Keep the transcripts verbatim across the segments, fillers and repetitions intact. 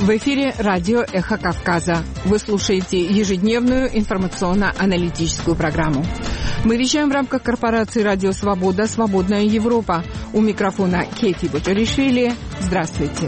В эфире радио «Эхо Кавказа». Вы слушаете ежедневную информационно-аналитическую программу. Мы вещаем в рамках корпорации «Радио Свобода. Свободная Европа». У микрофона Кэти Бочаришвили. Здравствуйте.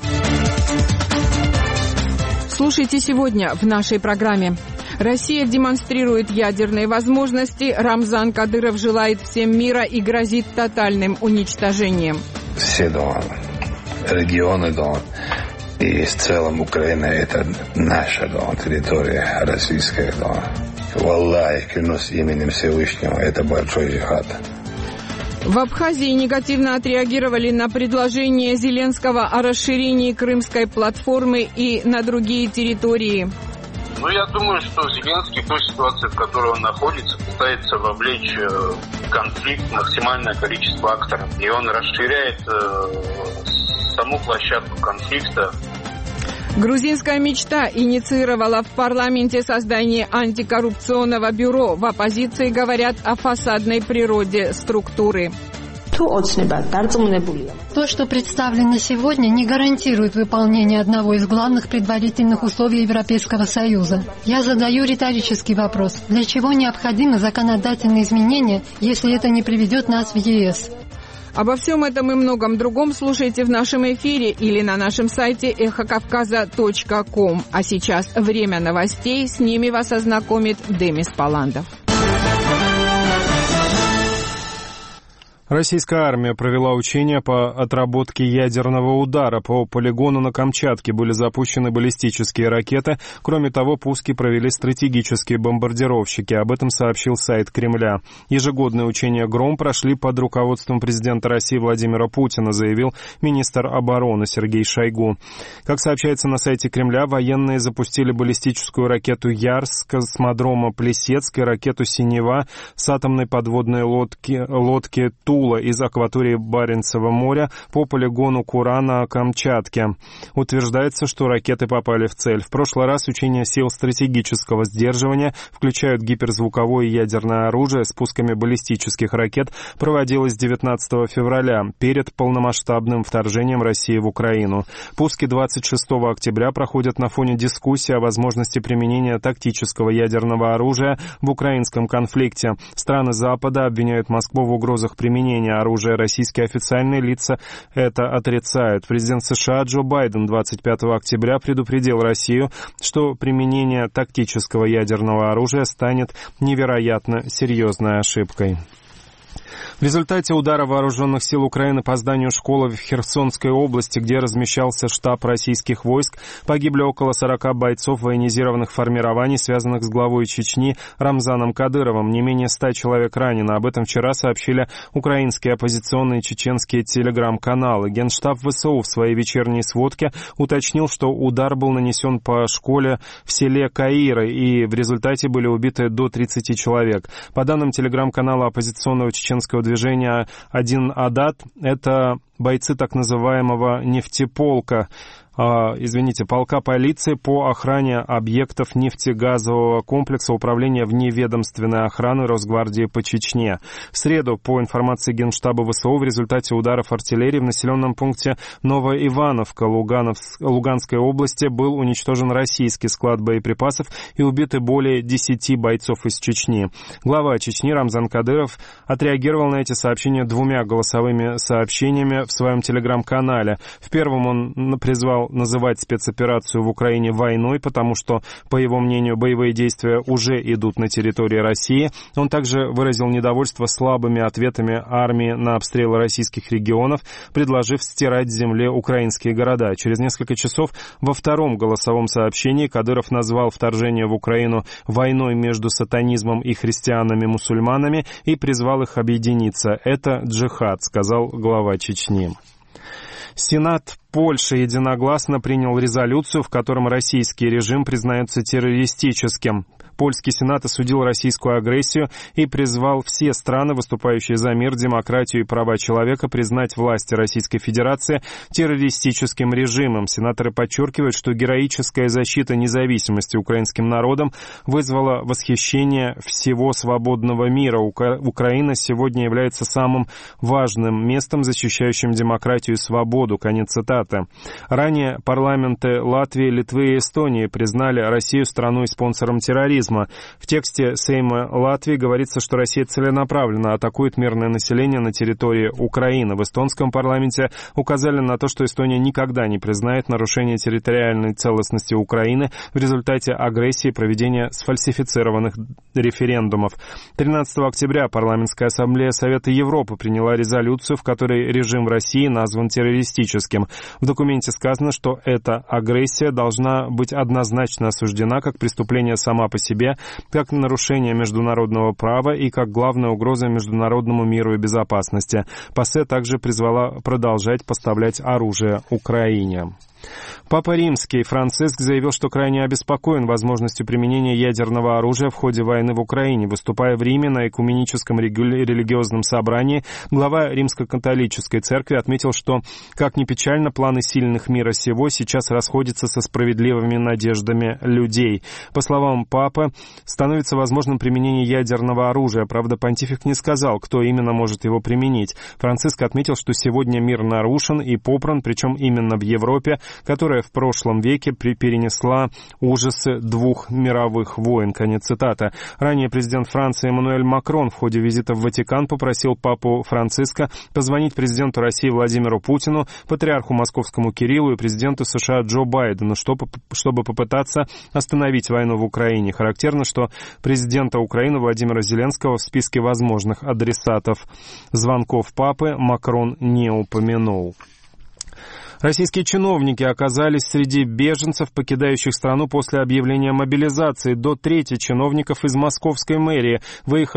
Слушайте сегодня в нашей программе. Россия демонстрирует ядерные возможности. Рамзан Кадыров желает всем мира и грозит тотальным уничтожением. Все дома, регионы дома. И в целом Украина — это наша дома, территория российская дома. Валлахи, клянусь именем Всевышнего, это большой джихад. В Абхазии негативно отреагировали на предложение Зеленского о расширении крымской платформы и на другие территории. Ну, я думаю, что Зеленский в той ситуации, в которой он находится, пытается вовлечь в конфликт максимальное количество акторов. И он расширяет э, саму площадку конфликта. Грузинская мечта инициировала в парламенте создание антикоррупционного бюро. В оппозиции говорят о фасадной природе структуры. То, что представлено сегодня, не гарантирует выполнение одного из главных предварительных условий Европейского Союза. Я задаю риторический вопрос. Для чего необходимы законодательные изменения, если это не приведет нас в ЕС? Обо всем этом и многом другом слушайте в нашем эфире или на нашем сайте эхо кавказа точка ком. А сейчас время новостей. С ними вас ознакомит Демис Паландов. Российская армия провела учения по отработке ядерного удара. По полигону на Камчатке были запущены баллистические ракеты. Кроме того, пуски провели стратегические бомбардировщики. Об этом сообщил сайт Кремля. Ежегодные учения «Гром» прошли под руководством президента России Владимира Путина, заявил министр обороны Сергей Шойгу. Как сообщается на сайте Кремля, военные запустили баллистическую ракету «Яр» с космодрома Плесецк и ракету «Синева» с атомной подводной лодки, лодки «Ту» из акватории Баренцева моря по полигону Кура на Камчатке. Утверждается, что ракеты попали в цель. В прошлый раз учения сил стратегического сдерживания включают гиперзвуковое ядерное оружие с пусками баллистических ракет, проводилось девятнадцатого февраля перед полномасштабным вторжением России в Украину. Пуски двадцать шестого октября проходят на фоне дискуссии о возможности применения тактического ядерного оружия в украинском конфликте. Страны Запада обвиняют Москву в угрозах применения оружия. Российские официальные лица это отрицают. Президент США Джо Байден двадцать пятого октября предупредил Россию, что применение тактического ядерного оружия станет невероятно серьезной ошибкой. В результате удара вооруженных сил Украины по зданию школы в Херсонской области, где размещался штаб российских войск, погибли около сорока бойцов военизированных формирований, связанных с главой Чечни Рамзаном Кадыровым. Не менее ста человек ранено. Об этом вчера сообщили украинские оппозиционные чеченские телеграм-каналы. Генштаб ВСУ в своей вечерней сводке уточнил, что удар был нанесен по школе в селе Каира, и в результате были убиты до тридцати человек. По данным телеграм-канала оппозиционного чеченского движения «Один Адат», это бойцы так называемого нефтеполка, Uh, извините, полка полиции по охране объектов нефтегазового комплекса Управления вневедомственной охраны Росгвардии по Чечне. В среду, по информации Генштаба ВСУ, в результате ударов артиллерии в населенном пункте Новоивановка Лугановск, Луганской области был уничтожен российский склад боеприпасов и убиты более десяти бойцов из Чечни. Глава Чечни Рамзан Кадыров отреагировал на эти сообщения двумя голосовыми сообщениями в своем телеграм-канале. В первом он призвал называть спецоперацию в Украине войной, потому что, по его мнению, боевые действия уже идут на территории России. Он также выразил недовольство слабыми ответами армии на обстрелы российских регионов, предложив стирать с земли украинские города. Через несколько часов во втором голосовом сообщении Кадыров назвал вторжение в Украину войной между сатанизмом и христианами-мусульманами и призвал их объединиться. «Это джихад», сказал глава Чечни. Сенат Польши единогласно принял резолюцию, в котором российский режим признается террористическим. Польский Сенат осудил российскую агрессию и призвал все страны, выступающие за мир, демократию и права человека, признать власти Российской Федерации террористическим режимом. Сенаторы подчеркивают, что героическая защита независимости украинским народом вызвала восхищение всего свободного мира. Укра- Украина сегодня является самым важным местом, защищающим демократию и свободу. Конец цитаты. Ранее парламенты Латвии, Литвы и Эстонии признали Россию страной и спонсором терроризма. В тексте Сейма Латвии говорится, что Россия целенаправленно атакует мирное население на территории Украины. В эстонском парламенте указали на то, что Эстония никогда не признает нарушение территориальной целостности Украины в результате агрессии и проведения сфальсифицированных референдумов. тринадцатого октября Парламентская ассамблея Совета Европы приняла резолюцию, в которой режим в России назван террористическим. В документе сказано, что эта агрессия должна быть однозначно осуждена как преступление сама по себе, как нарушение международного права и как главная угроза международному миру и безопасности. ПАСЕ также призвала продолжать поставлять оружие Украине. Папа Римский Франциск заявил, что крайне обеспокоен возможностью применения ядерного оружия в ходе войны в Украине. Выступая в Риме на экуменическом религиозном собрании, глава Римско-католической церкви отметил, что, как ни печально, планы сильных мира сего сейчас расходятся со справедливыми надеждами людей. По словам папы, становится возможным применение ядерного оружия. Правда, понтифик не сказал, кто именно может его применить. Франциск отметил, что сегодня мир нарушен и попран, причем именно в Европе, которая в прошлом веке перенесла ужасы двух мировых войн. Конец цитаты. Ранее президент Франции Эммануэль Макрон в ходе визита в Ватикан попросил папу Франциска позвонить президенту России Владимиру Путину, патриарху Московскому Кириллу и президенту США Джо Байдену, чтобы, чтобы попытаться остановить войну в Украине. Характерно, что президента Украины Владимира Зеленского в списке возможных адресатов звонков папы Макрон не упомянул. Российские чиновники оказались среди беженцев, покидающих страну после объявления мобилизации. До трети чиновников из московской мэрии выехали